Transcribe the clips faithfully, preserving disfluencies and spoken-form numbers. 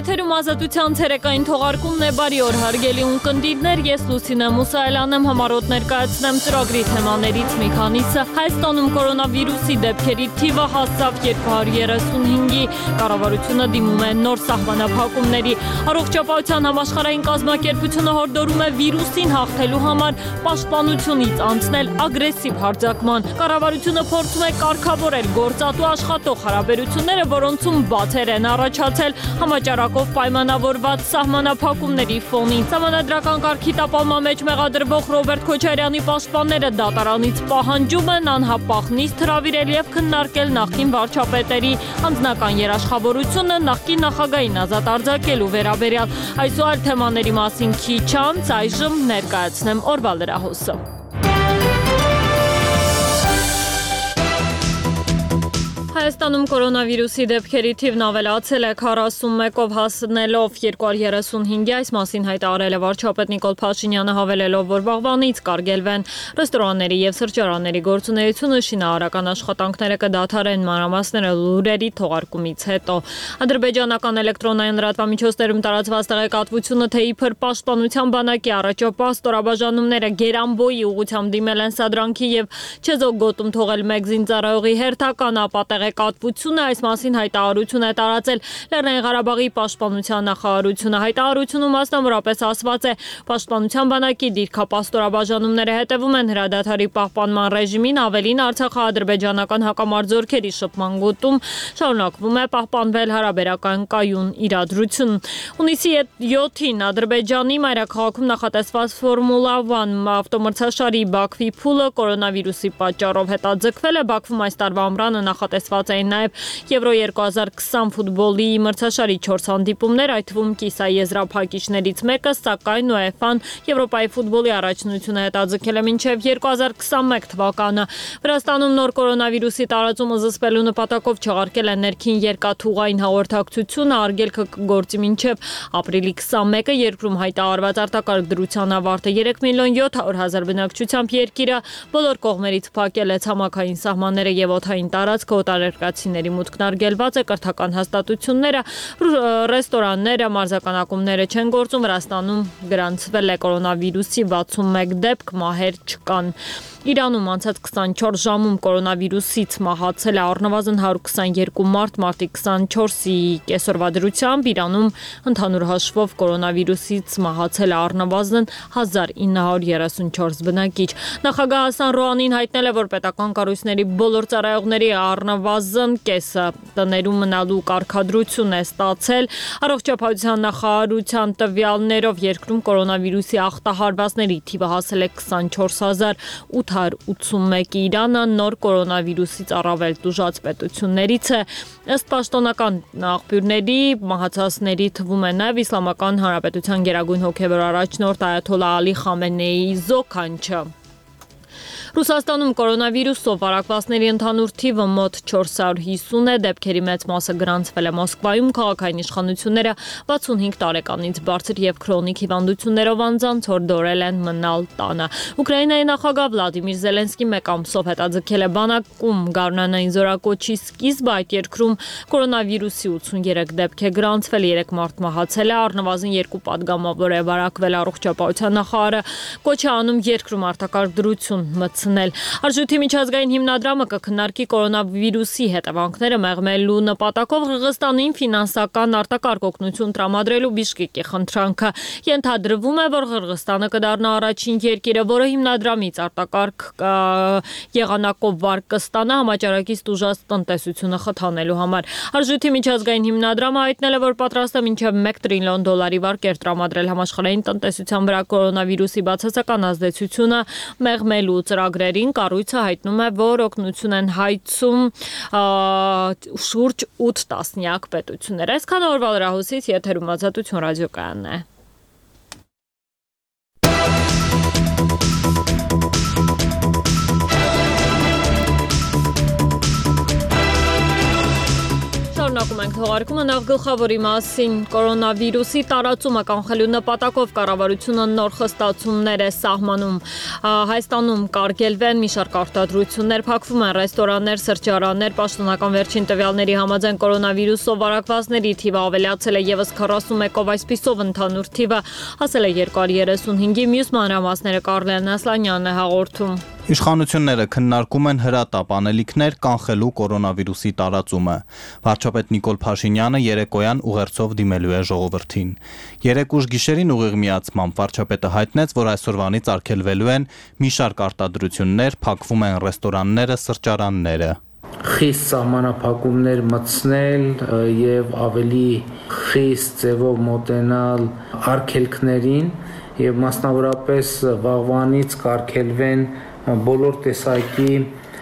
Եթերում ազատության ցերեկային թողարկումն է, բարի օր հարգելի ունկնդիրներ, ես Լուսինե Մուսայելյանն եմ, համառոտ ներկայացնեմ ծրագրի թեմաներից մի քանիսը։ Հայաստանում կորոնավիրուսի դեպքերի թիվը հասավ երկու հարյուր երեսունհինգի, կառավարությունը դիմում է նոր սահմանափակումների։ Առողջապահության համաշխարհային կազմակերպությունը հորդորում է վիրուսին հաղթելու համար պաշտպանությունից անցնել ագրեսիվ հարձակման։ Կառավարությունը փորձում է կարգավորել գործատու աշխատող հարաբերությունները, որոնցում բացեր են առաջացել համաճարակով պայմանավորված սահմանափակումների ֆոնին։ Սահմանադրական կարգի տապալման մեջ մեղադրվող Ռոբերտ Քոչարյանի պաշտպանները դատարանից պահանջում են անհապաղ նիստ հրավիրել եւ քննարկել նախկին վարչապետերի անձնական երաշխավորությունը նախկին նախագահին ազատ արձակելու վերաբերյալ։ Այս ու այլ թեմաների մասին քիչ անց այժմ ներկայացնեմ օրվա լրահոսը։ Հայաստանում կորոնավիրուսի դեպքերի թիվն ավելացել է քառասունմեկով հասնելով երկու հարյուր երեսունհինգի, այս մասին հայտարարել է վարչապետ Նիկոլ Փաշինյանը, հավելելով, որ վաղվանից կարգելվեն ռեստորանների եւ սրճարանների գործունեությունը, շինարարական աշխատանքները կդադարեն, մանրամասները լուրերի թողարկումից հետո։ Ադրբեջանական էլեկտրոնային լրատվամիջոցներում տարածված տեղեկատվությունը, թե իբր պաշտպանության բանակի առաջապահ ստորաբաժանումները Գերանբոյի ուղղությամբ դիմել են սադրանքի եւ Չեզոք գոտում թողել մեկ զինծառայողի հերթական ապա տեղեկատվությունը, այս մասին հայտարարություն է տարածել Լեռնային Ղարաբաղի պաշտպանության նախարարությունը։ Հայտարարությունում մասնավորապես ասված է, պաշտպանության բանակի դիրքապաստորաբաժանումները հետևում են հրադադարի պահպանման ռեժիմին, ավելին Արցախա-ադրբեջանական հակամարտությունների շփման գոտում շարունակվում է պահպանվել հարաբերական կայուն իրադրություն։ Հունիսի յոթին Ադրբեջանի մայրաքաղաքում նախատեսված Ֆորմուլա ութ ավտոմրցաշարի Բաքվի փուլը կորոնավիրուսի պատճառով հետաձգվել է։ Բաքվում այս տարվա ամռանը նախատեսված էին նաև Եվրո երկու հազար քսան ֆուտբոլի մրցաշարի չորս հանդիպումներ, այդ թվում կիսաեզրափակիչներից մեկը, սակայն ՈՒԵՖԱ-ն Եվրոպայի ֆուտբոլի առաջնությունը հետաձգել է մինչև երկու հազար քսանմեկ թվականը։ Վրաստանում նոր կորոնավիրուսի տարածումը զսպելու նպատակով չեղարկել է ներքին երկաթուղային հաղորդակցությունը, արգելքը կգործի մինչև ապրիլի քսանմեկը, երկրում հայտարարված արտակարգ դրության ավարտը երեք միլիոն յոթ հարյուր հազար բնակչությամբ երկիրը բոլոր կողմերից փակել է ցամաքային սահմանները եւ օդային տարածքը, օտարերկրացիների մուտքն արգելված է, կրթական հաստատությունները, ռեստորանները, մարզական չեն գործում։ Վրաստանում գրանցվել է կորոնավիրուսի վաթսունմեկ դեպք, մահեր չկան։ Իրանում անցած քսանչորս ժամում կորոնավիրուսից մահացել է առնվազն հարյուր քսաներկու մարդ, մարտի քսանչորսի կեսօրվա դրությամբ Իրանում ընդհանուր հաշվով կորոնավիրուսից մահացել է առնվազն հազար ինը հարյուր երեսունչորս բնակիչ։ Նախագահ Հասան Ռոհանին հայտնել է, որ պետական կառույցների բոլոր ծառայողների առնվազն կեսը տներում մնալու կարգադրություն է ստացել։ Առողջապահության նախարարության տվյալներով երկրում կորոնավիրուսի ախտահարվածների թիվը հասել է քսանչորս հազար ութ հարյուր ութսունմեկի, Իրանը նոր կորոնավիրուսից առավել տուժած պետություններից է։ Ըստ պաշտոնական աղբյուրների, մահացածների թվում է նաև Իսլամական Հանրապետության գերագույն հոգևոր առաջնորդ Այաթոլլահ Ալի Խամենեիի զոքանչը։ Ռուսաստանում կորոնավիրուսով վարակվածների ընդհանուր թիվը մոտ չորս հարյուր հիսուն է, դեպքերի մեծ մասը գրանցվել է Մոսկվայում, քաղաքային իշխանությունները վաթսունհինգ տարեկանից բարձր եւ քրոնիկ հիվանդություններով անձանց հորդորել են մնալ տանը։ Ուկրաինայի նախագահ Վլադիմիր Զելենսկին մեկ ամսով հետաձգել է բանակում գարնանային զորակոչի սկիզբը, այդ երկրում կորոնավիրուսի ութսուներեք դեպք է գրանցվել, երեք մարդ մահացել է, առնվազն երկու պատգամավոր է վարակվել, առողջապահության նախարարը կոչ է անում երկրում արտակարգ դրություն մտցնել։ Արժույթի միջազգային հիմնադրամը կքննարկի կորոնավիրուսի հետևանքները մեղմելու նպատակով Ղրղստանին ֆինանսական արտակարգ օգնություն տրամադրելու Բիշկեկի խնդրանքը։ Ենթադրվում է, որ Ղրղստանը կդառնա առաջին երկիրը, որը հիմնադրամից արտակարգ եղանակով վար կստանա համաճարակից տուժած տնտեսությունը խթանելու համար։ Արժույթի միջազգային հիմնադրամը հայտնել է, որ պատրաստ է մինչև մեկ տրիլիոն դոլարի վարկեր տրամադրել համաշխարհային տնտեսության վրա կորոնավիրուսի բացասական ազդեցությունը մեղմելու ծրագրերին։ Կառույցը հայտնում է, որ օգնություն են հայցում շուրջ ութ տասնյակ պետություններ։ Այսքան օրվա լրահոսից, եթերում ազատություն ռադիոկայանն է։ Շարունակում ենք թողարկումը նախ գլխավորի մասին կորոնավիրուսի տարածումը կանխելու նպատակով կառավարությունը նոր խստացումներ է սահմանում։ Հայաստանում կարգելվեն մի շարք արտադրություններ, փակվում են ռեստորաններ, սրճարաններ, պաշտոնական վերջին տվյալների համաձայն կորոնավիրուսով վարակվածների թիվը ավելացել է եւս քառասունմեկով, այսպիսով ընդհանուր թիվը հասել է երկու հարյուր երեսունհինգի, մյուս մանրամասները Կարլեն Ասլանյանն է հաղորդում։ Իշխանությունները քննարկում են հրատապ անելիքներ կանխելու կորոնավիրուսի տարածումը։ Վարչապետ Նիկոլ Փաշինյանը երեկոյան ուղերձով դիմելու է ժողովրդին։ Երեկ ուշ գիշերին ուղիղ միացմամբ վարչապետը հայտնեց, որ այսօրվանից արգելվելու են մի շարք արտադրություններ, փակվում են ռեստորանները, սրճարանները։ Խիստ սահմանափակումներ մտցնել եւ ավելի խիստ ձևով մոտենալ արգելքներին եւ մասնավորապես վաղվանից կարգելվեն բոլոր տեսակի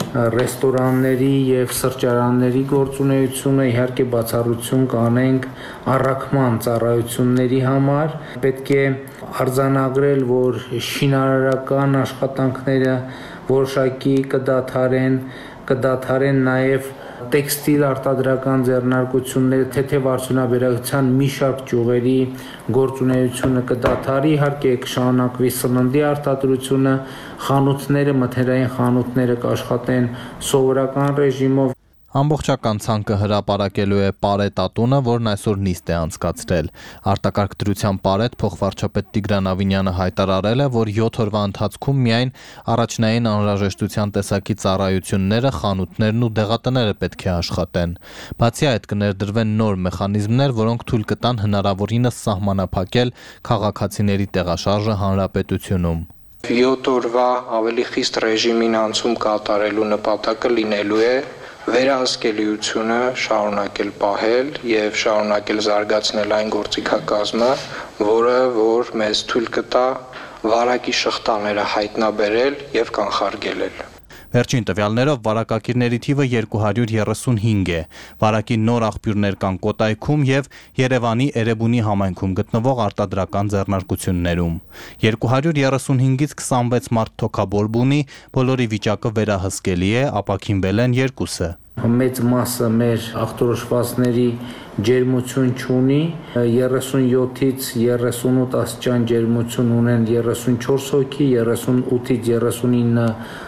ռեստորանների եւ սրճարանների գործունեությունը, իհարկե բացառություն կանենք առաքման ծառայությունների համար։ Պետք է արձանագրել, որ շինարարական աշխատանքները որոշակի կդադարեն, կդադարեն նաև տեքստիլ արտադրական ձեռնարկությունները, թեթև արդյունաբերության մի շարք ճյուղերի գործունեությունը կդադարի, իհարկե կշարունակվի սննդի արտադրությունը, խանութները, մթերային խանութները կաշխատեն սովորական ռեժիմով։ Ամբողջական ցանկը հրապարակելու է Պարետատունը, որն այսօր նիստ է անցկացրել։ Արտակարգ դրության Պարետ փոխվարչապետ Տիգրան Ավինյանը հայտարարել է, որ յոթ օրվա ընթացքում միայն առաջնային անհրաժեշտության տեսակի ծառայությունները, խանութներն ու դեղատները պետք է աշխատեն։ Բացի այդ կներդրվեն նոր մեխանիզմներ, որոնք թույլ կտան հնարավորինս սահմանափակել քաղաքացիների տեղաշարժը հանրապետությունում։ յոթ օրվա ավելի խիստ ռեժիմին անցում կատարելու նպատակը լինելու է վերահսկելիությունը շարունակել պահել եւ շարունակել զարգացնել այն գործիքակազմը, որը որ մեզ թույլ կտա վարակի շղթաները հայտնաբերել եւ կանխարգելել։ Վերջին տվյալներով վարակակիրների թիվը երկու հարյուր երեսունհինգ է։ Վարակի նոր աղբյուրներ կան Կոտայքում եւ Երևանի Էրեբունի համայնքում գտնվող արտադրական ձեռնարկություններում։ երկու հարյուր երեսունհինգից քսանվեց մարդ թոքաբորբ ունի, բոլորի վիճակը վերահսկելի է, ապաքինվել են երկուսը։ Մեծ մասը մեր ախտորոշվածների ջերմություն չունի, երեսունյոթից երեսունութ աստիճան ջերմություն ունեն երեսունչորս հոգի, երեսունութից երեսունինը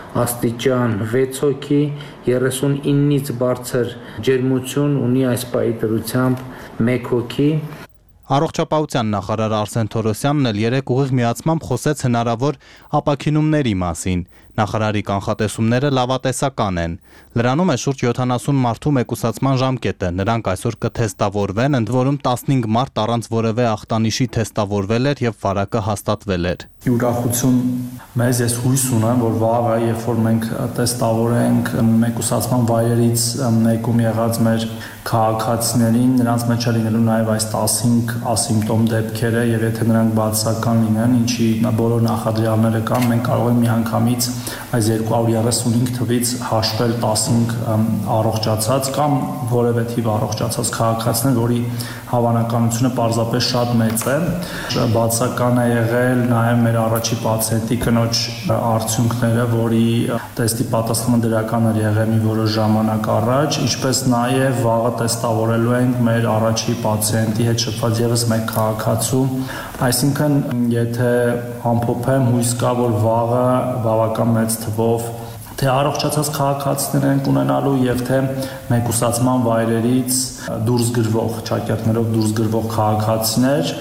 աստիճան վեց հոգի, երեսունինից բարձր ջերմություն ունի այս պահի դրությամբ մեկ հոգի։ Առողջապահության նախարար Արսեն Թորոսյանն էլ երեկ ուղիղ միացմամբ խոսեց հնարավոր ապաքինումների մասին։ Նախարարի կանխատեսումները լավատեսական են։ Լրանում է շուրջ յոթանասուն մարդու մեկուսացման ժամկետը, նրանք այսօր կթեստավորվեն, ընդ որում տասնհինգ մարդ առանց որևէ ախտանիշի թեստավորվել էր եւ վարակը հաստատվել էր։ Յուրախություն մեզ, ես հույս ունեմ, որ վաղը, երբ որ մենք տեստավորենք մեկուսացման վայրերից մեկում եղած մեր քաղաքացիներին, նրանց մեջ է լինելու նաև այս տասնհինգ ասիմպտոմ դեպքերը եւ եթե նրանք բացասական լինեն, ինչի բոլոր նախադրյալները կան, մենք կարող ենք միանգամից այս երկու հարյուր երեսունհինգ թվից հաշվել տասնհինգ առողջացած կամ որևէ թիվ առողջացած քաղաքացիներ, որի հավանականությունը պարզապես շատ մեծ է։ Բացական է եղել նաև մեր առաջի պացիենտի կնոջ արդյունքները, որի տեստի պատասխանը դրական էր եղել մի որոշ ժամանակ առաջ, ինչպես նաև վաղը տեստավորելու ենք մեր առաջի պացիենտի հետ շփված եւս մեկ քաղաքացու, այսինքն եթե ամփոփեմ, հույս կա, որ վաղը բավական մեծ թվով թե առողջացած քաղաքացիներ են ունենալու եւ թե մեկուսացման վայրերից դուրս գրվող, ճակատներով դուրս գրվող քաղաքացիներ։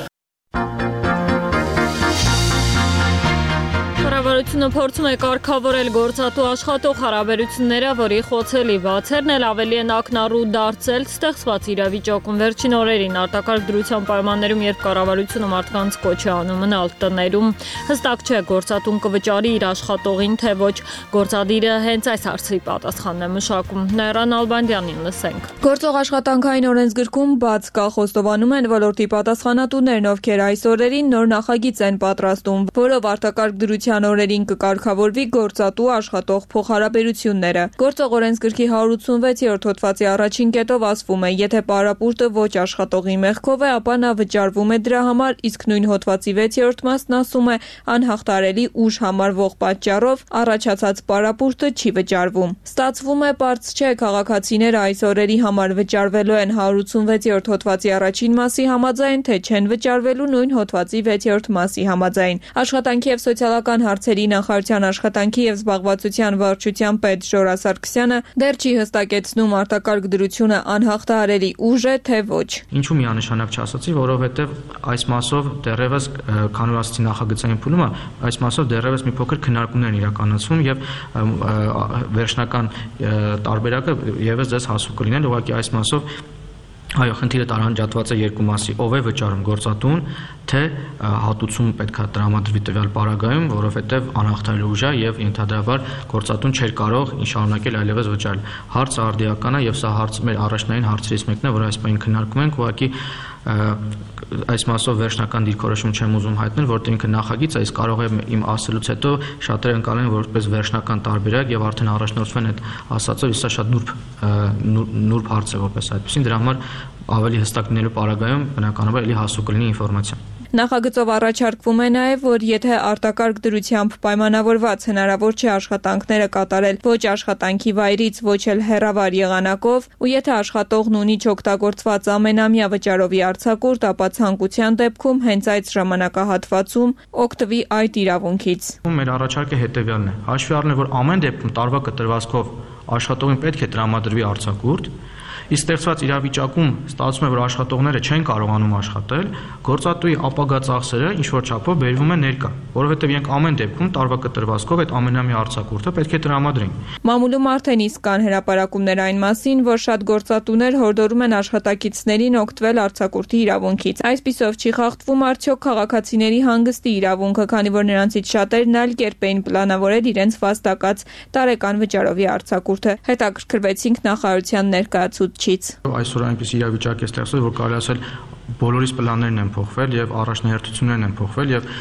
Կառավարությունը փորձում է կարգավորել գործատու աշխատող հարաբերությունները, որի խոցելի բացերն էլ ավելի են ակնառու դարձել ստեղծված իրավիճակում։ Վերջին օրերին արտակարգ դրության պայմաններում, երբ կառավարությունը մարդկանց կոչ է անում մնալ տներում, հստակ չէ գործատուն կվճարի իր աշխատողին, թե ոչ։ Գործադիրը հենց այս հարցի պատասխանն է մշակում։ Նայրան Ալբանդյանին լսենք։ Գործող աշխատանքային օրենսգրքում բաց կա խոստովանում են ոլորտի պատասխանատուներն, ովքեր այս օրերին նոր նախագիծ են պատրաստում, որով արտակարգ դրության օրերին կկարգավորվի գործատու աշխատող փոխհարաբերությունները։ Գործող օրենսգրքի հարյուր ութսունվեցերորդ հոդվածի առաջին կետով ասվում է, եթե պարապուրտը ոչ աշխատողի մեղքով է, ապա նա վճարվում է դրա համար, իսկ նույն հոդվածի վեցերորդ մասն ասում է, անհաղթարելի ուժ համարվող պատճառով առաջացած պարապուրտը չի վճարվում։ Ստացվում է, պարզ չէ, քաղաքացիները այս օրերի համար վճարվելու են հարյուր ութսունվեցերորդ հոդվածի առաջին մասի համաձայն, թե չեն վճարվելու նույն հոդվածի վեցերորդ մասի համաձայն։ Աշխատանքի եւ սոցիալական հարցերի նախարարության աշխատանքի եւ զբաղվածության վարչության պետ Ժորա Սարգսյանը դեռ չի հստակեցնում արտակարգ դրությունը անհաղթահարելի ուժ է, թե ոչ։ Ինչու միանշանակ չասացի, որովհետեւ այս մասով դեռևս կանոնացի նախագծային փուլումը այս մասով դեռևս մի փոքր քննարկումներ իրականացում եւ վերջնական տարբերակը եւս ձեզ հասու կլինել, ուղղակի այս մասով այո, խնդիրը տարանջատված է երկու մասի, ով է վճարում գործատուն, թե հատուցում պետք է տրամադրվի տվյալ պարագայում, որովհետև անհաղթահարելի ուժ է եւ ենթադրաբար գործատուն չէր կարող շարունակել այլևս վճարել։ Հարցը արդիական է եւ սա հարց մեր առաջնային հարցերից մեկն է, որ այս պահին քննարկում ենք, ուղղակի այս մասով վերջնական դիրքորոշում չեմ ուզում հայտնել, որտեղ ինքը նախագիծ է, իսկ կարող է իմ ասելուց հետո շատերը ընկալեն որպես վերջնական տարբերակ եւ արդեն առաջնորդվեն այդ ասածով, իսկ սա շատ նուրբ նուրբ հարց է որպես այդպեսին, դրա համար ավելի հստակ լինելու պարագայում բնականաբար էլի հասու կլինի ինֆորմացիա։ Նախագծով առաջարկվում է նաև, որ եթե արտակարգ դրությամբ պայմանավորված հնարավոր չէ աշխատանքները կատարել ոչ աշխատանքի վայրից, ոչ էլ հեռավար եղանակով, ու եթե աշխատողն ունի չօգտագործված ամենամյա վճարովի արձակուրդ, ապա ցանկության դեպքում հենց այդ ժամանակահատվածում օգտվի այդ իրավունքից։ Մեր առաջարկը հետևյալն է. հաշվի առնել, որ ամեն դեպքում տարվա կտրվածքով աշխատողին պետք է տրամադրվի արձակուրդ, իսկ ստեղծված իրավիճակում ստացվում է, որ աշխատողները չեն կարողանում աշխատել, գործատուի ապագա ծախսերը ինչ որ չափով բերվում են ներկա, որովհետև իրենք ամեն դեպքում տարվա կտրվածքով այդ ամենամյա արձակուրդը պետք է տրամադրեն։ Մամուլում արդեն իսկ կան հրապարակումներ այն մասին, որ շատ գործատուներ հորդորում են աշխատակիցներին օգտվել արձակուրդի իրավունքից։ Այսպիսով չի խախտվում արդյոք քաղաքացիների հանգստի իրավունքը, քանի որ նրանցից շատերն այլ կերպ էին պլանավորել իրենց վաստակած տարեկան վճարովի արձակուրդը։ Հետաքրքրվեցինք նախարարության ներկայացուցիչից։ Այսօր այնպես իրավիճակ է ստեղծվել, որ կարելի ասել բոլորիս պլաններն են փոխվել եւ առաջնահերթություններն են փոխվել եւ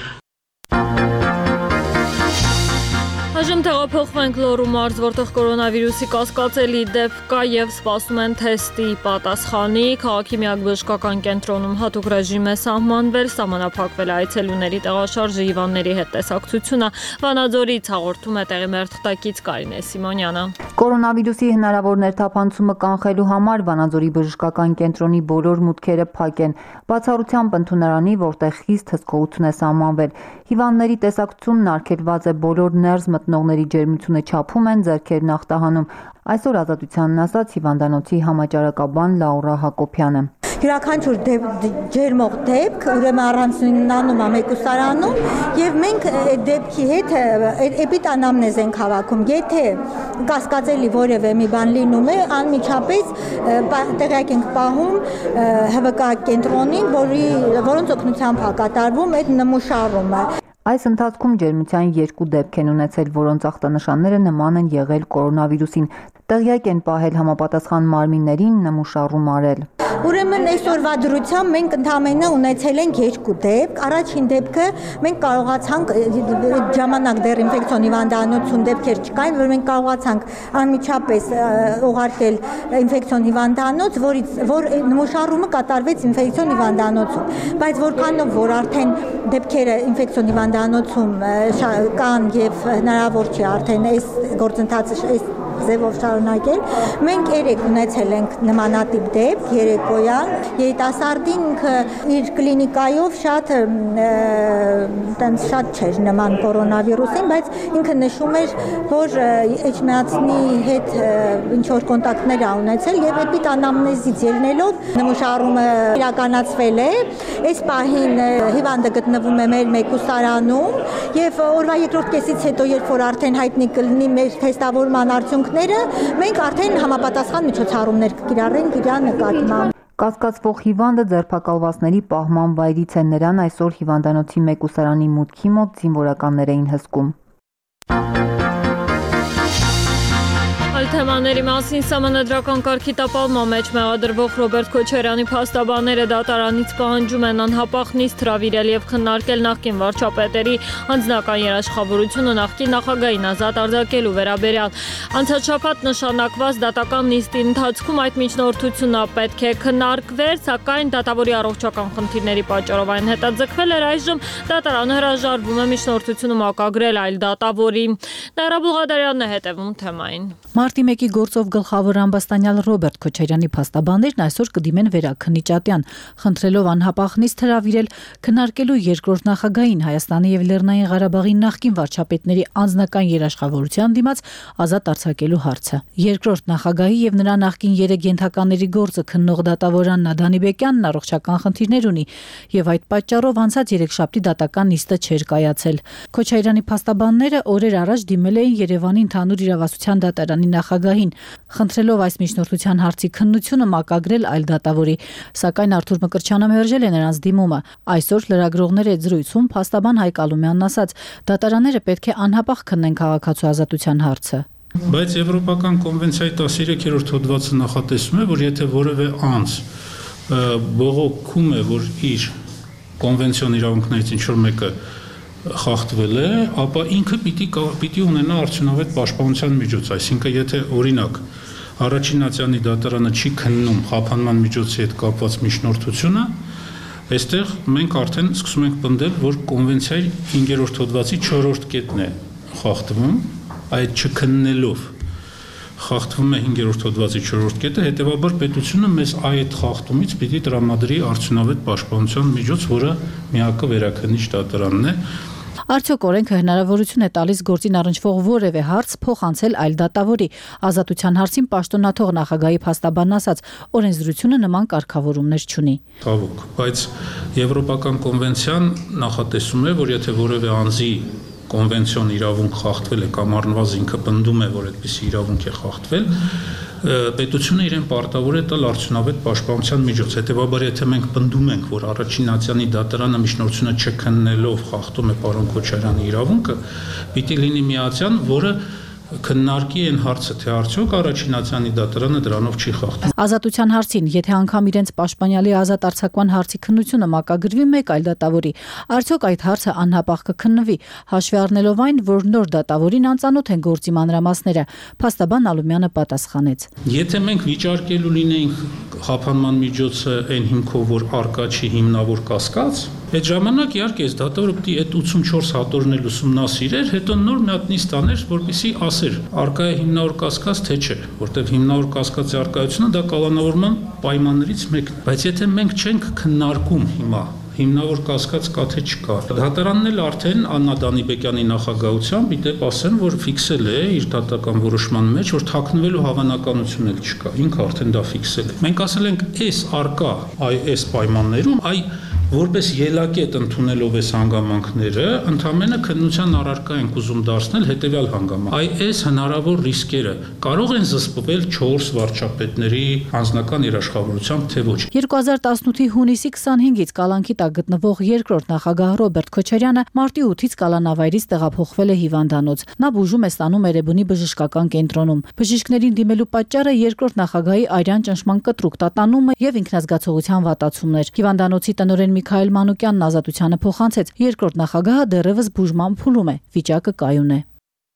Այժմ տեղափոխվենք Լոռու մարզ, որտեղ կորոնավիրուսի կասկածելի դեպք կա եւ սպասում են թեստի պատասխանի։ Քաղաքի միակ բժշկական կենտրոնում հատուկ ռեժիմ է սահմանվել, սահմանափակվել է այցելուների տեղաշարժի հիվանդների հետ տեսակցությունը։ Վանաձորից հաղորդում է տեղի մեր թղթակից Կարինե Սիմոնյանը։ Կորոնավիրուսի հնարավոր ներթափանցումը կանխելու համար Վանաձորի բժշկական կենտրոնի բոլոր մուտքերը փակ են, բացառությամբ ընդունարանի, որտեղ խիստ հսկողություն է սահմանվել։ Հիվանդների տեսակցությունն արգելված է, բոլոր ներս մտնողների ջերմությունը չափում են, ձեռքերն ախտահանում։ Այսօր Ազատությանն ասաց հիվանդանոցի համաճարակաբան Լաուրա Հակոբյանը։ Յուրաքանչյուր ջերմող դեպք ուրեմն առանձնանում է մեկուսարանում եւ մենք այդ դեպքի հետ էպիդանամնեզ ենք հավաքում։ Եթե կասկածելի որևէ մի բան լինում է, անմիջապես տեղյակ ենք պահում Հ V K կենտրոնին, որի որոնց օգնությամբ է կատարվում այդ նմուշառումը։ Այս ընթացքում ջերմության երկու դեպք են ունեցել, որոնց ախտանշանները նման են եղել կորոնավիրուսին։ Տեղյակ են պահել համապատասխան մարմիններին նմուշառում արել։ Ուրեմն այսօրվա դրությամբ մենք ընդամենը ունեցել ենք երկու դեպք։ Առաջին դեպքը մենք կարողացանք ժամանակ դեռ ինֆեկցիոն հիվանդանոցում դեպքեր չկային, որ մենք կարողացանք անմիջապես ուղարկել ինֆեկցիոն հիվանդանոց, որից որ նմուշառումը կատարվեց ինֆեկցիոն հիվանդանոցում։ Բայց որքանով որ արդեն դեպքերը ինֆեկցիոն հիվանդանոցում կան եւ հնարավոր չէ արդեն այս գործընթացը այս ձևով շարունակել, մենք երեք ունեցել ենք նմանատիպ դեպք, երեկոյան, երիտասարդին ինքը իր կլինիկայով շատ տենց շատ չէր նման կորոնավիրուսին, բայց ինքը նշում էր, որ էչ միացնի հետ ինչ որ կոնտակտներ ա ունեցել եւ էպիդանամնեզից ելնելով նմուշառումը իրականացվել է։ Այս պահին հիվանդը գտնվում է մեր մեկուսարանում եւ օրվա երկրորդ կեսից հետո, երբ որ արդեն հայտնի կլինի մեր թեստավորման արդյունքները, մենք արդեն համապատասխան միջոցառումներ կկիրառենք իր նկատմամբ։ Կասկածվող հիվանդը ձերբակալվածների պահման վայրից է, նրան այսօր հիվանդանոցի մեկուսարանի մուտքի մոտ զինվորականներ էին հսկում։ թեմաների մասին սահմանադրական կարգի տապալման մեջ մեղադրվող Ռոբերտ Քոչարյանի փաստաբանները դատարանից պահանջում են անհապաղ նիստ հրավիրել եւ քննարկել նախկին վարչապետերի անձնական երաշխավորությունը նախկին նախագահին ազատ արձակելու վերաբերյալ։ Անցած շաբաթ նշանակված դատական նիստի ընթացքում այդ միջնորդությունը պետք է քննարկվեր, սակայն դատավորի առողջական խնդիրների պատճառով այն հետաձգվել էր։ Այժմ դատարանը հրաժարվում է միջնորդությունը մակագրել այլ դատավորի։ Նաիրա Բուղադարյանն է հետևում թեմային։ Մարտի մեկի գործով գլխավոր ամբաստանյալ Ռոբերտ Քոչարյանի փաստաբաններն այսօր կդիմեն վերաքննիչատյան, խնդրելով անհապաղ նիստ հրավիրել քննարկելու երկրորդ նախագահին Հայաստանի եւ Լեռնային Ղարաբաղի նախկին վարչապետների անձնական երաշխավորության դիմաց ազատ արձակելու հարցը։ Երկրորդ նախագահի եւ նրա նախկին երեք ենթականների գործը քննող դատավոր Աննա Դանիբեկյանն առողջական խնդիրներ ունի եւ այդ պատճառով անցած երեքշաբթի դատական նիստը չէր կայացել։ Քոչարյանի փաստաբանները օրեր առաջ դիմել էին Երևանի ընդհանուր իրավասության դատարանի նախագահին, խնդրելով այս միջնորդության հարցի քննությունը մակագրել այլ դատավորի, սակայն Արթուր Մկրտչյանը մերժել է նրանց դիմումը։ Այսօր լրագրողների հետ զրույցում փաստաբան Հայկ Ալումյանն ասաց, դատարանները պետք է անհապաղ քննեն քաղաքացու ազատության հարցը։ Բայց Եվրոպական կոնվենցիայի տասներորդ հոդվածը նախատեսում է, որ եթե որևէ անձ բողոքում է, որ իր կոնվենցիոն իրավունքներից ինչ-որ մեկը խախտվել է, ապա ինքը պիտի, պիտի ունենա արդյունավետ պաշտպանության միջոց, այսինքն եթե օրինակ առաջին ատյանի դատարանը չի քննում խափանման միջոցի հետ կապված միջնորդությունը, այստեղ մենք արդեն սկսում ենք պնդել, որ կոնվենցիայի հինգերորդ հոդվածի չորրորդ կետն է խախտվում, այդ չքննելով խախտվում է հինգերորդ հոդվածի չորրորդ կետը, հետևաբար պետությունը մեզ այդ խախտումից պիտի տրամադրի արդյունավետ պաշտպանության միջոց, որը միակը վերաքննիչ դատարանն է։ Արդյոք օրենքը հնարավորություն է տալիս գործին առնչվող որևէ հարց փոխանցել այլ դատավորի։ Ազատության հարցին պաշտոնաթող նախագահի փաստաբանն ասաց, օրենսդրությունը նման կարգավորումներ չունի։ Ցավոք, բայց Եվրոպական կոնվենցիան նախատեսում է, որ եթե որևէ անձի կոնվենցիոն իրավունք խախտվել է կամ առնվազն ինքը պնդում է, որ այդպիսի իրավունք է խախտվել, պետությունը իրեն պարտավոր է տալ արդյունավետ պաշտպանության միջոց։ Հետևաբար, եթե մենք պնդում ենք, որ առաջին ատյանի դատարանը միջնորդությունը չքննելով խախտում է պարոն Քոչարյանի իրավունքը, պիտի լինի մի ատյան, որը քննարկի են հարցը, թե արդյոք առաջին ատյանի դատարանը դրանով չի խախտում։ Ազատության հարցին, եթե անգամ իրենց պաշտպանյալի ազատ արձակման հարցի քննությունը մակագրվի մեկ այլ դատավորի, արդյոք այդ հարցը անհապաղ կքննվի, հաշվի առնելով այն, որ նոր դատավորին անծանոթ են գործի մանրամասները, փաստաբան Ալումյանը պատասխանեց։ Եթե մենք վիճարկելու լինեինք խափանման միջոցը այն հիմքով, որ արկա չի հիմնավոր կասկած, այդ ժամանակ իհարկե այս դատավորը պիտի այդ ութսունչորս հատորն էլ ուսումնասիրեր, հետո նոր մի հատ նիստ աներ, որպեսզի ասեր, արկա է հիմնավոր կասկած, թե չէ, որտեղ հիմնավոր կասկածի արկայությունը դա կալանավորման պայմաններից մեկն է։ Բայց եթե մենք չենք քննարկում հիմա հիմնավոր կասկած կա թե չկա, դատարանն էլ արդեն Աննա Դանիբեկյանի նախագահությամբ իդեպ ասեմ, որ ֆիքսել է իր դատական որոշման մեջ, որ թաքնվելու հավանականություն էլ չկա, ինքը արդեն դա ֆիքսել է։ Մենք ասել ենք, այս արկա, այ այս պայմաններում, այ որպես ելակետ ընդունելով այս հանգամանքները, ընդամենը քննության առարկա ենք ուզում դարձնել հետևյալ հանգամանք։ Այ այս հնարավոր ռիսկերը կարող են զսպվել չորս վարչապետների անձնական երաշխավորությամբ, թե ոչ։ երկու հազար տասնութի հունիսի քսանհինգից կալանքի տակ գտնվող երկրորդ նախագահ Ռոբերտ Քոչարյանը մարտի ութից կալանավայրից տեղափոխվել է հիվանդանոց։ Նա բուժում է ստանում Էրեբունի բժշկական կենտրոնում։ Բժիշկներին դիմելու պատճառը երկրորդ նախագահի արյան ճնշման կտրուկ տատանումը եւ ինքնազգացողության վատացումներ։ Հիվանդանոցի տնօրեն Միքայել Մանուկյանն ազատությանը փոխանցեց, երկրորդ նախագահը դեռևս բուժման փուլում է, վիճակը կայուն է։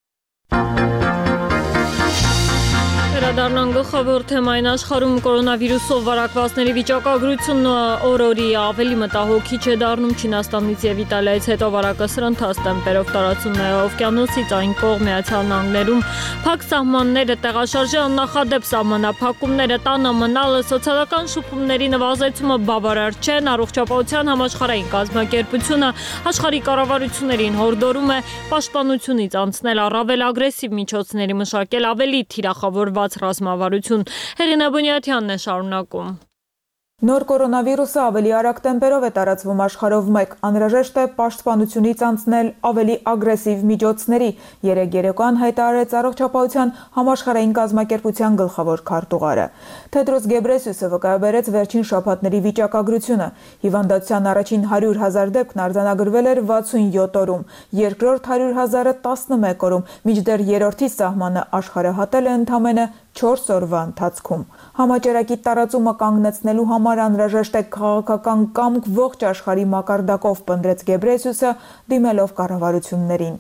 Վերադառնանք գլխավոր թեմային աշխարհում կորոնավիրուսով վարակվածների վիճակագրությունը օր-օրի ավելի մտահոգիչ է դառնում Չինաստանից եւ Իտալիայից հետո վարակը սրընթաց տեմպերով տարածում է օվկիանոսից այն կողմ Միացյալ Նահանգներում փակ սահմանները, տեղաշարժի աննախադեպ սահմանափակումները, տանը մնալը, սոցիալական շփումների նվազեցումը բավարար չեն, առողջապահության համաշխարհային կազմակերպությունը աշխարհի կառավարություններին հորդորում է պաշտպանությունից անցնել առավել ագրեսիվ միջոցների մշակել ավելի թիրախավորված ռազմավարություն։ Հեղինե Բունյաթյանն է շարունակում։ Նոր կորոնավիրուսը ավելի արագ տեմպերով է տարածվում աշխարհով մեկ, անհրաժեշտ է պաշտպանությունից անցնել ավելի ագրեսիվ միջոցների, երեկ երեկոյան հայտարարեց Առողջապահության համաշխարհային կազմակերպության գլխավոր քարտուղարը։ Թեդրոս Գեբրեսյուսը վկայաբերեց վերջին շաբաթների վիճակագրությունը։ Հիվանդության առաջին հարյուր հազար դեպքն արձանագրվել էր վաթսունյոթ օրում, երկրորդ հարյուր հազարը տասնմեկ օրում, մինչդեռ երրորդի սահմանը աշխարհը հատել է ընդամենը չորս օրվա ընթացքում։ Համաճարակի տարածումը կանգնեցնելու համար անհրաժեշտ է քաղաքական կամք ողջ աշխարհի մակարդակով, պնդրեց Գեբրեսյուսը, դիմելով կառավարություններին։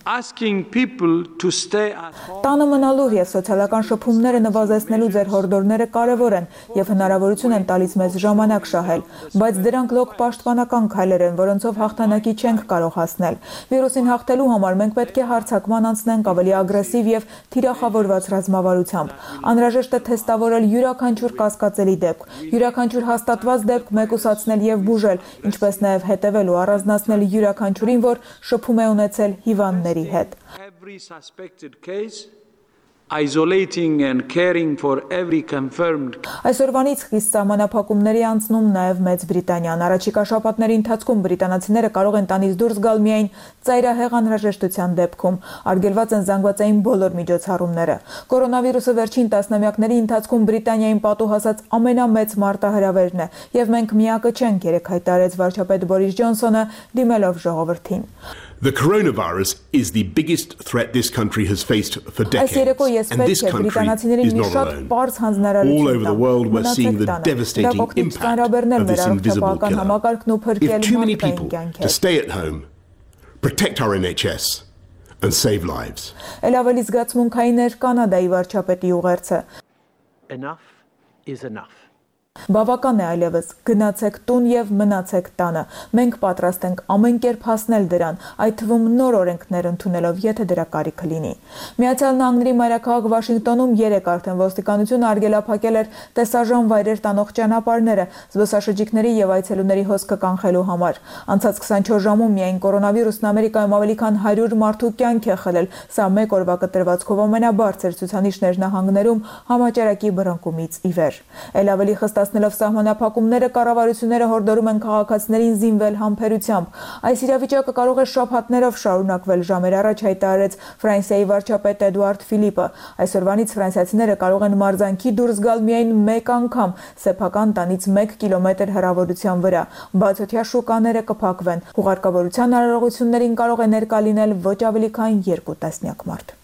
Տանը մնալու և սոցիալական շփումները նվազեցնելու ձեր հորդորները կարևոր են և հնարավորություն են տալիս մեզ ժամանակ շահել, բայց դրանք լոկ պաշտպանական քայլեր են, որոնցով հաղթանակի չենք կարող հասնել։ Վիրուսին հաղթելու համար մենք պետք է հարձակման անցնենք ավելի ագրեսիվ և թիրախավորված ռազմավարությամբ։ Անհրաժեշտ է թեստավորել յուրաքանչյուր կասկածելի դեպք, յուրաքանչյուր հաստատված դեպք մեկուսացնել և բուժել, ինչպես նաև հետևել ու առանձնացնել յուրաքանչյուրին, որ շփում է ունեցել հիվանդների հետ։ Isolating and caring for every confirmed. Այսօրվանից խիստ սահմանափակումների անցնում նաև Մեծ Բրիտանիան։ Առաջիկա շաբաթների ընթացքում բրիտանացիները կարող են տանից դուրս գալ միայն ծայրահեղ անհրաժեշտության դեպքում։ Արգելված են զանգվածային բոլոր միջոցառումները։ Կորոնավիրուսը վերջին տասնամյակների ընթացքում Բրիտանիային պատուհասած ամենամեծ մարտահրավերն է, եւ մենք միակը չենք, երեք հայտարարեց վարչապետ Բորիս Ջոնսոնը, դիմելով ժողովրդին։ The coronavirus is the biggest threat this country has faced for decades, and this country is not alone. All over the world we're seeing the devastating impact of this invisible killer. If too many people to stay at home, protect our N H S and save lives. Էլավելի զգացմունքային էր Կանադայի վարչապետի ուղերձը. Enough is enough. Բավական է այլևս, գնացեք տուն և մնացեք տանը։ Մենք պատրաստ ենք ամեն կերպ հասնել դրան, այդ թվում նոր օրենքներ ընդունելով, եթե դրա կարիքը լինի։ Միացյալ Նահանգների մայրաքաղաք Վաշինգտոնում երեկ արդեն ոստիկանությունը արգելափակել էր տեսարժան վայրեր տանող ճանապարհները զբոսաշրջիկների և այցելուների հոսքը կանխելու համար։ Անցած քսանչորս ժամում միայն կորոնավիրուսն Ամերիկայում ավելի քան հարյուր մարդու կյանք է խլել, սա մեկ օրվա կտրվածքով ամենաբարձր ցուցանիշն էր նահանգներում համաճարակի բռնկումից ի վեր։ Էլ ավելի խստացնելով սահմանափակումները, կառավարությունները հորդորում են քաղաքացիներին զինվել համբերությամբ։ Այս իրավիճակը կարող է շաբաթներով շարունակվել, ժամեր առաջ հայտարարեց Ֆրանսիայի վարչապետ Էդուարդ Ֆիլիպը։ Այսօրվանից ֆրանսիացիները կարող են մարզանքի դուրս գալ միայն մեկ անգամ, սեփական տանից մեկ կիլոմետր հեռավորության վրա։ Բացօթյա շուկաները կփակվեն։ Հուղարկավորության արարողություններին կարող է ներկա լինել ոչ ավելի քան երկու տասնյակ մարդ։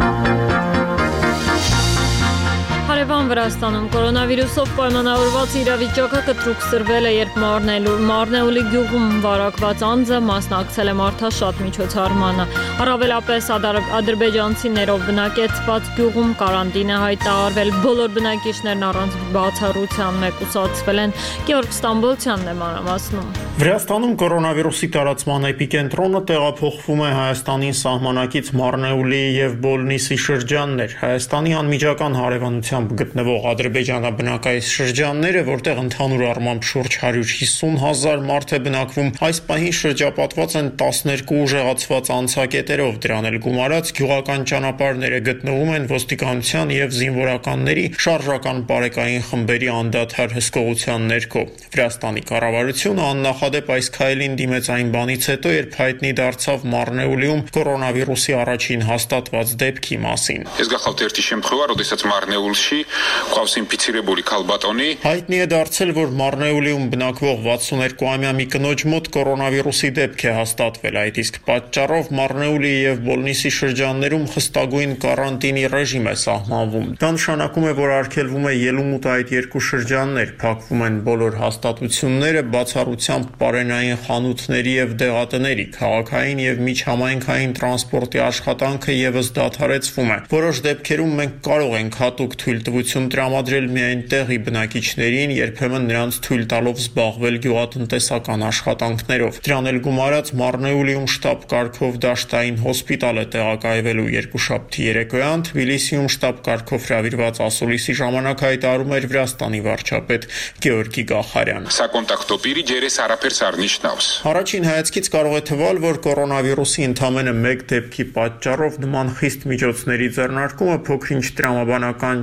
Հարևան Վրաստանում կորոնավիրուսով պայմանավորված իրավիճակը կտրուկ սրվել է, երբ Մարնեուլի գյուղում վարակված անձը մասնակցել է մարդաշատ միջոցառմանը։ Առավելապես ադրբեջանցիներով բնակեցված գյուղում կարանտին է հայտարարվել, բոլոր բնակիչներն առանց բացառության մեկուսացվել են։ Գեորգ Ստամբոլցյանն է մանրամասնում։ Վրաստանում կորոնավիրուսի տարածման էպիկենտրոնը տեղափոխվում է Հայաստանին սահմանակից Մարնեուլի եւ Բոլնիսի շրջաններ։ Հայաստանի անմիջական հարևանությամբ գտնվող ադրբեջանաբնակայից շրջանները, որտեղ ընդհանուր առմամբ շուրջ հարյուր հիսուն հազար մարդ է բնակվում, այս պահին շրջապատված են տասներկու ուժեղացված անցակետերով։ Դրան էլ գումարած գյուղական ճանապարհները գտնվում են ոստիկանության եւ զինվորականների շարժական բարեկային խմբերի անդադար հսկողության ներքո։ Վրաստանի կառավարությունը աննախադեպ այս քայլին դիմեց այն բանից հետո, երբ հայտնի դարձավ Մարնեուլիում կորոնավիրուսի առաջին հաստատված դեպքի մասին։ Ես գախավ դերտի շեմփխվար, ოდեսած Մարնեուլში ყავს ինֆիցირებული քալბატոնի։ Հայտնի է դարձել, որ Մարնեուլիում բնակվող վաթսուներկուամյա մի կնոջ մոտ կորոնավիրուսի դեպք է հաստատվել, այդ իսկ պատճառով Մարնեուլի եւ Բոլնիսի շրջաններում խստագույն կարանտինի ռեժիմ է սահմանվում։ Դա նշանակում է, որ արգելվում է ելումուտ այդ երկու շրջաններ, փակվում են բոլոր հաստատությունները, բացառությամբ պարենային խանութների եւ դեղատների, քաղաքային եւ միջհամայնքային տրանսպորտի աշխատանքը եւս դադարեցվում է։ Որոշ դեպքերում մենք կարող ենք հատուկ թույլտվություն տրամադրել միայն տեղի բնակիչներին, երբեմն նրանց թույլ տալով զբաղվել գյուղատնտեսական աշխատանքներով։ Դրան էլ գումարած Մարնեուլիում շտաբ կարգով դաշտային հոսպիտալ է տեղակայվելու երկուշաբթի երեկոյան, Թբիլիսիում շտաբ կարգով հրավիրված ասուլիսի ժամանակ հայտարարում էր Վրաստանի վարչապետ Գեորգի Գախարյան։ Սա կոնտակտոպիրի ջերես հարաբերս արնիշնავს։ Առաջին հայացքից կարող է թվալ, որ կորոնավիրուսի ընդամենը մեկ դեպքի պատճառով նման խիստ միջոցների ձեռնարկումը փոքրինչ տրամաբանական չէ։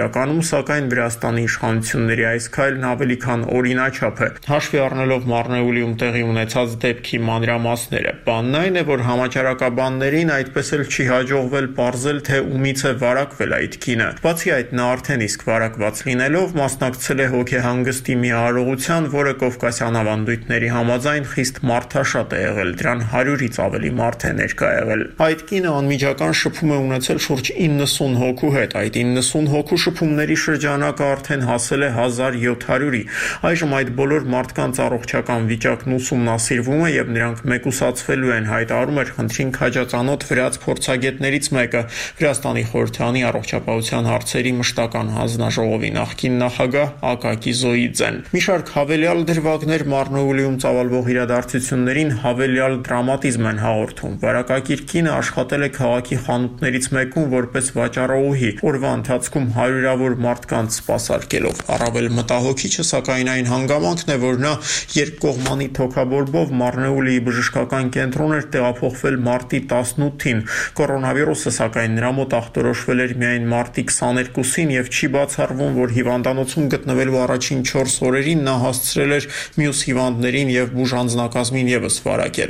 իրականում, սակայն Վրաստանի իշխանությունների այս քայլն ավելի քան օրինաչափ է։ Հաշվի առնելով Մարնեուլիում տեղի ունեցած դեպքի մանրամասները, բանն այն է, որ համաճարակաբաններին այդպես էլ չի հաջողվել պարզել, թե ումից է վարակվել այդ կինը։ Բացի այդ, նա արդեն իսկ վարակված լինելով մասնակցել է հոգեհանգստի մի արարողության, որը կովկասյան ավանդույթների համաձայն խիստ մարդաշատ է եղել, դրան հարյուրից ավելի մարդ է ներկա եղել։ Այդ կինը անմիջական շփում է ունեցել շուրջ իննսուն հոգու հետ, այդ իննսուն հոգու շփումների շրջանակը արդեն հասել է հազար յոթ հարյուրի։ Այժմ այդ բոլոր մարդկանց առողջական վիճակն ուսումնասիրվում է եւ նրանք մեկուսացվելու են, հայտարարում էր խնդրին քաջածանոթ վրաց փորձագետներից մեկը, Վրաստանի խորհրդանի առողջապահության հարցերի մշտական հանձնաժողովի նախկին նախագահ Ակակի Զոիձեն։ Մի շարք հավելյալ դրվագներ Մարնեուլիում ծավալվող իրադարձություններին հավելյալ դրամատիզմ են հաղորդում։ Վարակակիր կինը աշխատել է քաղաքի խանութներից մեկում որպես վաճառահուհի, օրվա ընթացքում հարյուրավոր մարդկանց սպասարկելով։ Առավել մտահոգիչը սակայն այն հանգամանքն է, որ նա երկկողմանի թոքաբորբով Մարնեուլիի բժշկական կենտրոն էր տեղափոխվել մարտի տասնութին։ Կորոնավիրուսը սակայն նրա մոտ ախտորոշվել էր միայն մարտի քսաներկուսին եւ չի բացառվում, որ հիվանդանոցում գտնվելու առաջին չորս օրերին նա հասցրել էր մյուս հիվանդներին եւ բուժանձնակազմին եւս վարակել։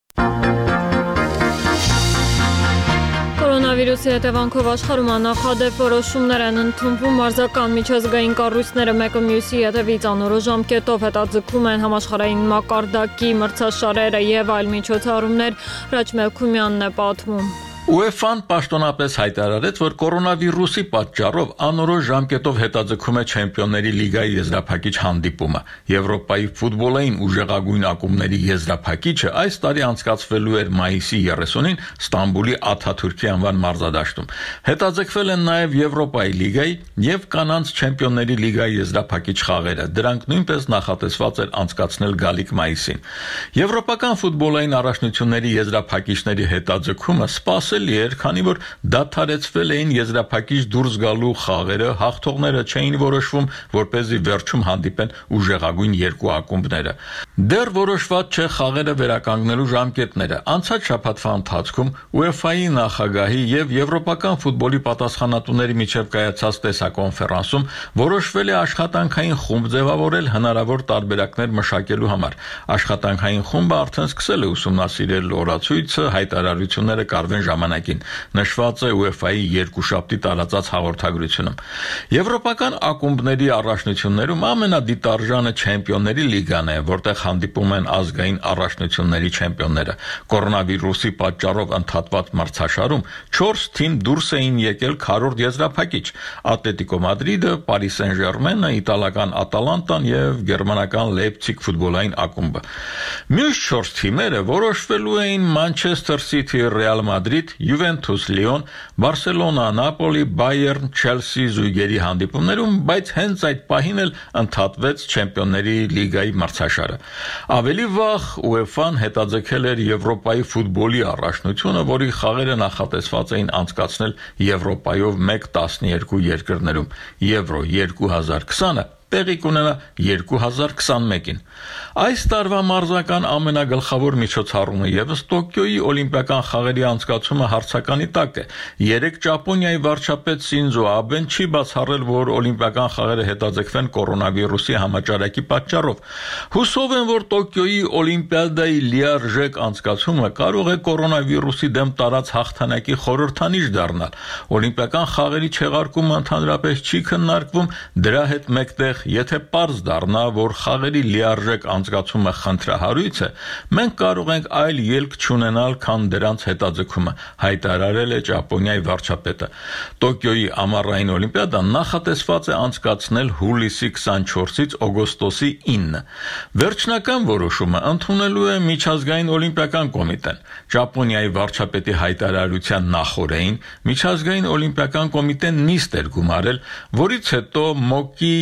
Կորոնավիրուսի հետևանքով աշխարհում աննախադեպ որոշումներ են ընդունվում, մարզական միջազգային կառույցները մեկը մյուսի հետևից անորոշ ժամկետով հետաձգում են համաշխարհային մակարդակի մրցաշարերը եւ այլ միջոցառումներ, Ռաջ Մելքումյանն է պատմում։ ՈՒԵՖԱ-ն պաշտոնապես հայտարարեց, որ կորոնավիրուսի պատճառով անորոշ ժամկետով հետաձգում է Չեմպիոնների լիգայի եզրափակիչ հանդիպումը։ Եվրոպայի ֆուտբոլային ուժեղագույն ակումբների եզրափակիչը այս տարի անցկացվելու էր մայիսի երեսունին Ստամբուլի Աթաթուրքի անվան մարզադաշտում։ Հետաձգվել են նաև Եվրոպայի լիգայի եւ կանանց Չեմպիոնների լիգայի եզրափակիչ խաղերը։ Դրանք նույնպես նախատեսված էր անցկացնել գալիք մայիսին։ Եվրոպական ֆուտբոլային առաջնությունների եզրափակիչների հետաձգումը սպաս էր, քանի որ դադարեցվել էին եզրափակիչ դուրս գալու խաղերը, հաղթողները չէին որոշվում, որպեսզի վերջում հանդիպեն ուժեղագույն երկու ակումբները։ Դեռ որոշված չէ խաղերը վերականգնելու ժամկետները։ Անցած շաբաթվա ընթացքում ՈՒԵՖԱ-ի նախագահի եւ Եվրոպական ֆուտբոլի պատասխանատուների միջև կայացած տեսակոնֆերանսում որոշվել է աշխատանքային խումբ ձևավորել հնարավոր տարբերակներ մշակելու համար։ Աշխատանքային խումբը արդեն սկսել է ուսումնասիրել օրացույցը, հայտարարությունները կարվեն ժամանակին, նշված է ՈՒԵՖԱ-ի երկուշաբթի տարածած հաղորդագրությունում։ Եվրոպական ակումբների առաջնություններում ամենադիտարժանը Չեմպիոնների լիգան է, որտեղ հանդիպում են ազգային առաջնությունների չեմպիոնները։ Կորոնավիրուսի պատճառով ընդհատված մրցաշարում չորս թիմ դուրս էին եկել քառորդ եզրափակիչ՝ Ատլետիկո Մադրիդը, Պարիս Սեն-Ժերմենը, իտալական Ատալանտան եւ գերմանական Լեյպցիգ ֆուտբոլային ակումբը։ Մյուս չորս թիմերը որոշվելու էին Մանչեսթեր Սիթի, Ռեալ Մադրիդ, Յուվենտուս, Լիոն, Բարսելոնա, Նապոլի, Բայերն, Չելսի զույգերի հանդիպումներում, բայց հենց այդ պահին էլ ընդհատվեց Չեմպիոնների լիգայի մրցաշարը։ Ավելի վաղ ՈՒԵՖԱ-ն հետաձգել էր Եվրոպայի ֆուտբոլի առաջնությունը, որի խաղերը նախատեսված էին անցկացնել Եվրոպայով մեկ տասներկու երկրներում։ Եվրո երկու հազար քսանը տեղի կունենա երկու հազար քսանմեկին։ Այս տարվա մարզական ամենագլխավոր միջոցառումը ևս Տոկիոյի օլիմպիական խաղերի անցկացումը հարցականի տակ է։ Երեք Ճապոնիայի վարչապետ Սինզո Աբեն չի բացառել, որ օլիմպիական խաղերը հետաձգվեն կորոնավիրուսի համաճարակի պատճառով։ Հուսով են, որ Տոկիոյի օլիմպիադայի լիարժեք անցկացումը կարող է կորոնավիրուսի դեմ տարած հաղթանակի խորհրդանիշ դառնալ։ Օլիմպիական խաղերի չեղարկումը ընդհանրապես չի քննարկվում, դրա հետ մեկտեղ եթե պարզ դառնա, որ խաղերի լիարժեք անցկացումը խնդրահարույց է, մենք կարող ենք այլ ելք չունենալ, քան դրանց հետաձգումը, հայտարարել է Ճապոնիայի վարչապետը։ Տոկիոյի ամառային օլիմպիադան նախատեսված է անցկացնել հուլիսի քսանչորսից օգոստոսի ինը։ Վերջնական որոշումը ընդունելու է Միջազգային օլիմպիական կոմիտեն։ Ճապոնիայի վարչապետի հայտարարության նախօրեին Միջազգային օլիմպիական կոմիտեն նիստ էր գումարել, որից հետո ՄՕԿ-ի երկար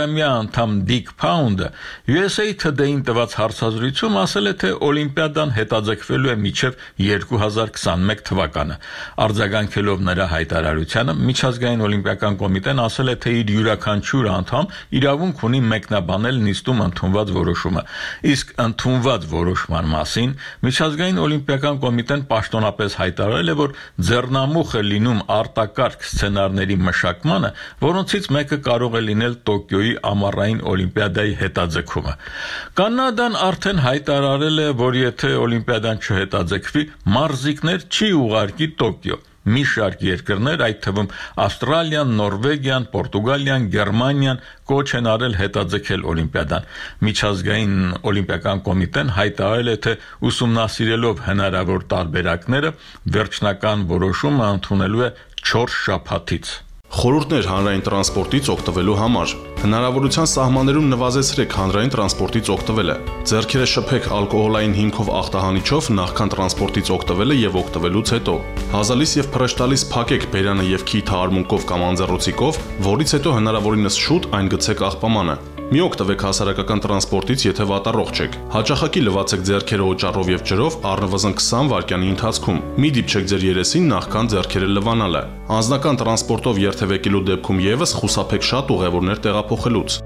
ՀՀ անդամ Դիկ Փաունդը յու էս էյ Today-ին տված հարցազրույցում ասել է, թե Օլիմպիադան հետաձգվելու է մինչև երկու հազար քսանմեկ թվականը։ Արձագանքելով նրա հայտարարությանը, Միջազգային օլիմպիական կոմիտեն ասել է, թե իր յուրաքանչյուր անդամ իրավունք ունի մեկնաբանել նիստում ընդունված որոշումը։ Իսկ ընդունված որոշման մասին Միջազգային օլիմպիական կոմիտեն պաշտոնապես հայտարարել է, որ ձեռնամուխ է լինում արտակարգ սցենարների մշակմանը, որոնցից մեկը կարող է լինել Տոկիոյի ամառային օլիմպիադայի հետաձգումը։ Կանադան արդեն հայտարարել է, որ եթե օլիմպիադան չհետաձգվի, մարզիկներ չի ուղարկի Տոկիո։ Մի շարք երկրներ, այդ թվում Ավստրալիան, Նորվեգիան, Պորտուգալիան, Գերմանիան կոչ են արել հետաձգել օլիմպիադան։ Միջազգային օլիմպիական կոմիտեն հայտարարել է, թե ուսումնասիրելով հնարավոր տարբերակները, վերջնական որոշումը ընդունելու է չորս շաբաթից։ Խորհուրդներ հանրային տրանսպորտից օգտվելու համար։ Հնարավորության սահմաններում նվազեցրեք հանրային տրանսպորտից օգտվելը։ Ձեռքերը շփեք ալկոհոլային հիմքով ախտահանիչով նախքան տրանսպորտից օգտվելը եւ օգտվելուց հետո։ Հազալիս եւ փռշտալիս փակեք բերանը եւ քիթը արմունկով կամ անձեռոցիկով, որից հետո հնարավորինս շուտ այն գցեք աղբամանը։ Մի օգտվեք հասարակական տրանսպորտից, եթե վատառողջ եք։ Հաճախակի լվացեք ձեռքերը օճառով եւ ջրով առնվազն քսան վայրկյանի ընթացքում։ Մի դիպչեք ձեր երեսին նախքան ձեռքերը լվանալը։ Անձնական տրանսպորտով երթևեկելու դեպքում եւս խուսափեք շատ ուղևորներ տեղափոխելուց։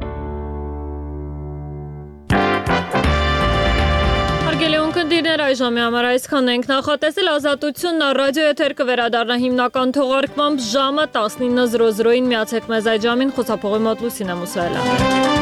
Դիներ այժմի համար այսքան ենք նախատեսել Ազատությունն ռադիո եթեր կվերադառնա հիմնական թողարկմամբ ժամը տասնինը զրո զրոին միացեք մեզ այդ ժամին խոսափողի մոտ Լուսինե Մուսայելյան։